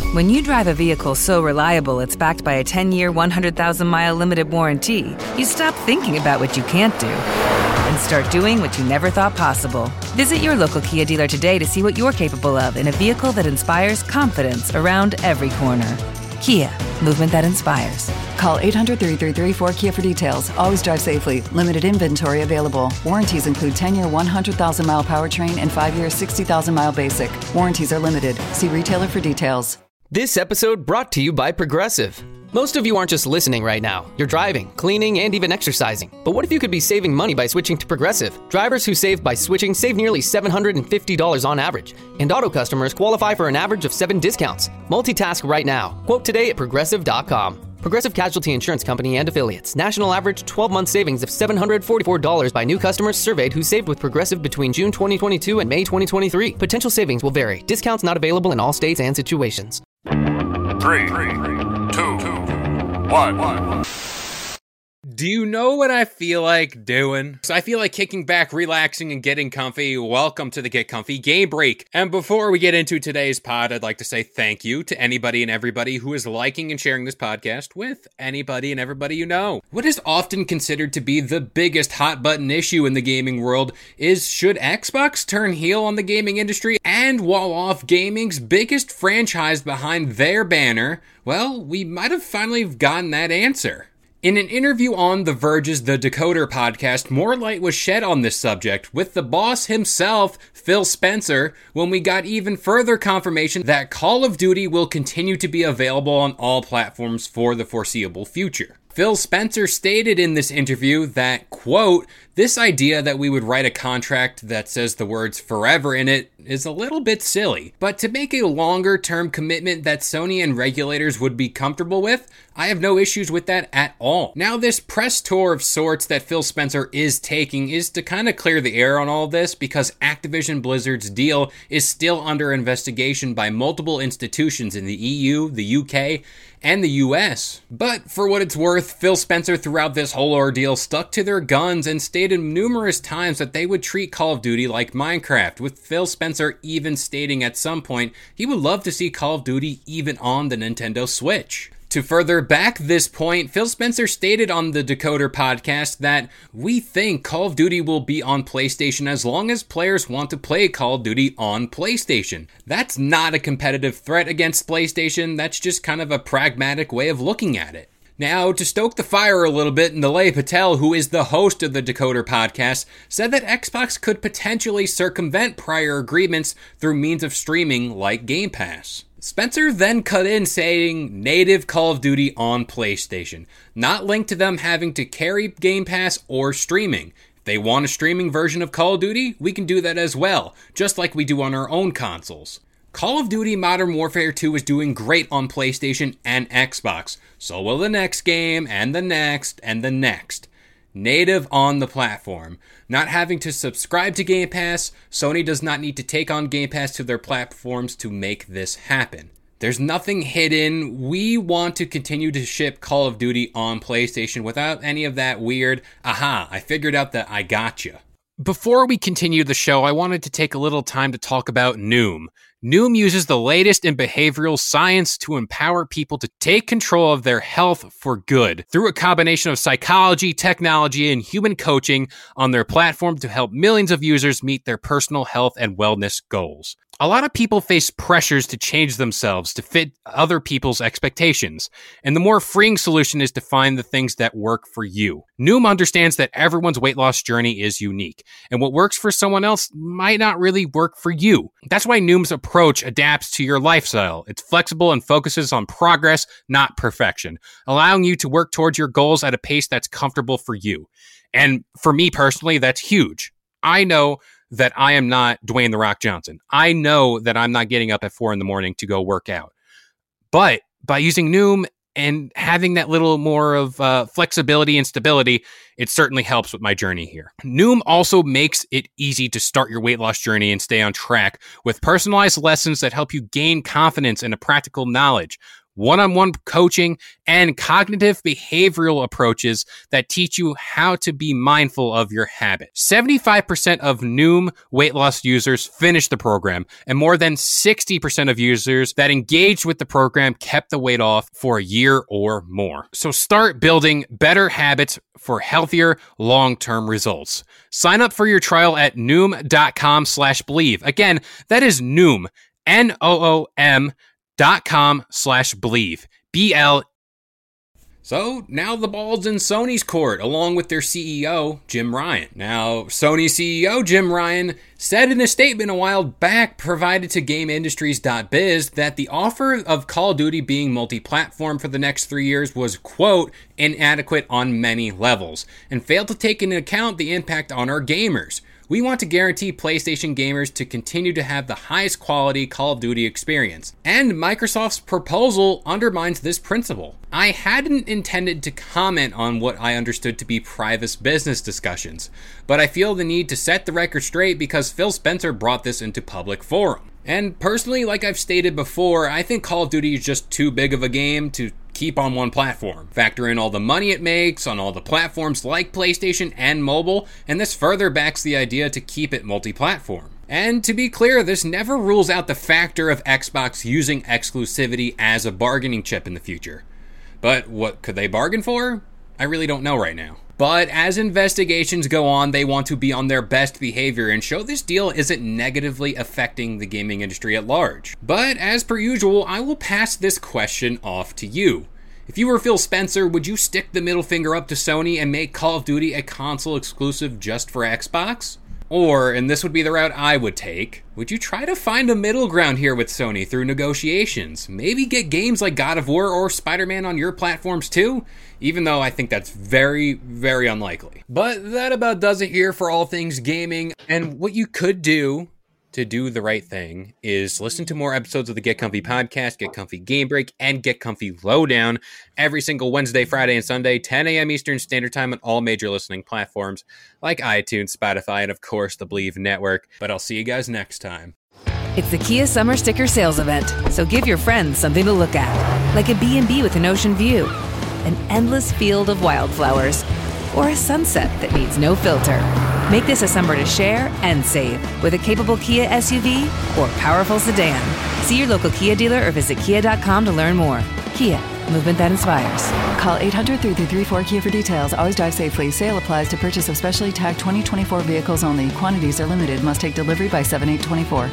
When you drive a vehicle so reliable it's backed by a 10-year, 100,000-mile limited warranty, you stop thinking about what you can't do and start doing what you never thought possible. Visit your local Kia dealer today to see what you're capable of in a vehicle that inspires confidence around every corner. Kia, movement that inspires. Call 800-333-4KIA for details. Always drive safely. Limited inventory available. Warranties include 10-year 100,000-mile powertrain and 5-year 60,000-mile basic. Warranties are limited. See retailer for details. This episode brought to you by Progressive. Most of you aren't just listening right now. You're driving, cleaning, and even exercising. But what if you could be saving money by switching to Progressive? Drivers who save by switching save nearly $750 on average. And auto customers qualify for an average of 7 discounts. Multitask right now. Quote today at Progressive.com. Progressive Casualty Insurance Company and Affiliates. National average 12-month savings of $744 by new customers surveyed who saved with Progressive between June 2022 and May 2023. Potential savings will vary. Discounts not available in all states and situations. 3, 2, 1. Do you know what I feel like doing? So I feel like kicking back, relaxing, and getting comfy. Welcome to the Get Comfy Game Break. And before we get into today's pod, I'd like to say thank you to anybody and everybody who is liking and sharing this podcast with anybody and everybody you know. What is often considered to be the biggest hot button issue in the gaming world is, should Xbox turn heel on the gaming industry and wall off gaming's biggest franchise behind their banner? Well, we might have finally gotten that answer. In an interview on The Verge's The Decoder podcast, more light was shed on this subject with the boss himself, Phil Spencer, when we got even further confirmation that Call of Duty will continue to be available on all platforms for the foreseeable future. Phil Spencer stated in this interview that, quote, "This idea that we would write a contract that says the words forever in it is a little bit silly, but to make a longer-term commitment that Sony and regulators would be comfortable with, I have no issues with that at all." Now, this press tour of sorts that Phil Spencer is taking is to kind of clear the air on all this because Activision Blizzard's deal is still under investigation by multiple institutions in the EU, the UK, and the US. But for what it's worth, Phil Spencer throughout this whole ordeal stuck to their guns and stated numerous times that they would treat Call of Duty like Minecraft, with Phil Spencer even stating at some point he would love to see Call of Duty even on the Nintendo Switch. To further back this point, Phil Spencer stated on the Decoder podcast that we think Call of Duty will be on PlayStation as long as players want to play Call of Duty on PlayStation. That's not a competitive threat against PlayStation, that's just kind of a pragmatic way of looking at it. Now, to stoke the fire a little bit, Nilay Patel, who is the host of the Decoder podcast, said that Xbox could potentially circumvent prior agreements through means of streaming like Game Pass. Spencer then cut in saying native Call of Duty on PlayStation, not linked to them having to carry Game Pass or streaming. If they want a streaming version of Call of Duty, we can do that as well, just like we do on our own consoles. Call of Duty Modern Warfare 2 is doing great on PlayStation and Xbox. So will the next game, and the next, and the next. Native on the platform. Not having to subscribe to Game Pass, Sony does not need to take on Game Pass to their platforms to make this happen. There's nothing hidden. We want to continue to ship Call of Duty on PlayStation without any of that weird, aha, I figured out that I gotcha. Before we continue the show, I wanted to take a little time to talk about Noom. Noom uses the latest in behavioral science to empower people to take control of their health for good through a combination of psychology, technology, and human coaching on their platform to help millions of users meet their personal health and wellness goals. A lot of people face pressures to change themselves to fit other people's expectations, and the more freeing solution is to find the things that work for you. Noom understands that everyone's weight loss journey is unique, and what works for someone else might not really work for you. That's why Noom's approach adapts to your lifestyle. It's flexible and focuses on progress, not perfection, allowing you to work towards your goals at a pace that's comfortable for you. And for me personally, that's huge. I know that I am not Dwayne The Rock Johnson. I know that I'm not getting up at 4 a.m. to go work out. But by using Noom and having that little more of flexibility and stability, it certainly helps with my journey here. Noom also makes it easy to start your weight loss journey and stay on track with personalized lessons that help you gain confidence and a practical knowledge. one-on-one coaching, and cognitive behavioral approaches that teach you how to be mindful of your habit. 75% of Noom weight loss users finished the program, and more than 60% of users that engaged with the program kept the weight off for a year or more. So start building better habits for healthier long-term results. Sign up for your trial at Noom.com/believe. Again, that is Noom, Noom.com/believe. BL. So now the ball's in Sony's court, along with their CEO, Jim Ryan. Now, Sony CEO Jim Ryan said in a statement a while back provided to GameIndustries.biz that the offer of Call of Duty being multi-platform for the next 3 years was, quote, inadequate on many levels, and failed to take into account the impact on our gamers. We want to guarantee PlayStation gamers to continue to have the highest quality Call of Duty experience. And Microsoft's proposal undermines this principle. I hadn't intended to comment on what I understood to be private business discussions, but I feel the need to set the record straight because Phil Spencer brought this into public forum. And personally, like I've stated before, I think Call of Duty is just too big of a game to keep on one platform. Factor in all the money it makes on all the platforms like PlayStation and mobile, and this further backs the idea to keep it multi-platform. And to be clear, this never rules out the factor of Xbox using exclusivity as a bargaining chip in the future. But what could they bargain for? I really don't know right now. But as investigations go on, they want to be on their best behavior and show this deal isn't negatively affecting the gaming industry at large. But as per usual, I will pass this question off to you. If you were Phil Spencer, would you stick the middle finger up to Sony and make Call of Duty a console exclusive just for Xbox? Or, and this would be the route I would take, would you try to find a middle ground here with Sony through negotiations? Maybe get games like God of War or Spider-Man on your platforms too? Even though I think that's very, very unlikely. But that about does it here for all things gaming. And what you could do to do the right thing is listen to more episodes of the Get Comfy podcast, Get Comfy Game Break, and Get Comfy Lowdown every single Wednesday, Friday, and Sunday, 10 a.m. Eastern Standard Time on all major listening platforms like iTunes, Spotify, and of course the Believe Network. But I'll see you guys next time. It's the Kia Summer Sticker Sales Event, so give your friends something to look at, like a B&B with an ocean view, an endless field of wildflowers, or a sunset that needs no filter. Make this a summer to share and save with a capable Kia SUV or powerful sedan. See your local Kia dealer or visit kia.com to learn more. Kia, movement that inspires. Call 800-3334-KIA for details. Always drive safely. Sale applies to purchase of specially tagged 2024 vehicles only. Quantities are limited. Must take delivery by 7/8/24.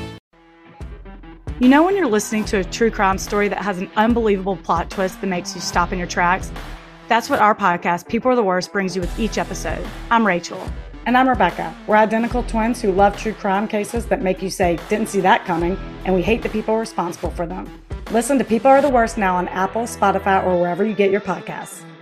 You know when you're listening to a true crime story that has an unbelievable plot twist that makes you stop in your tracks? That's what our podcast, People Are the Worst, brings you with each episode. I'm Rachel. And I'm Rebecca. We're identical twins who love true crime cases that make you say, didn't see that coming, and we hate the people responsible for them. Listen to People Are the Worst now on Apple, Spotify, or wherever you get your podcasts.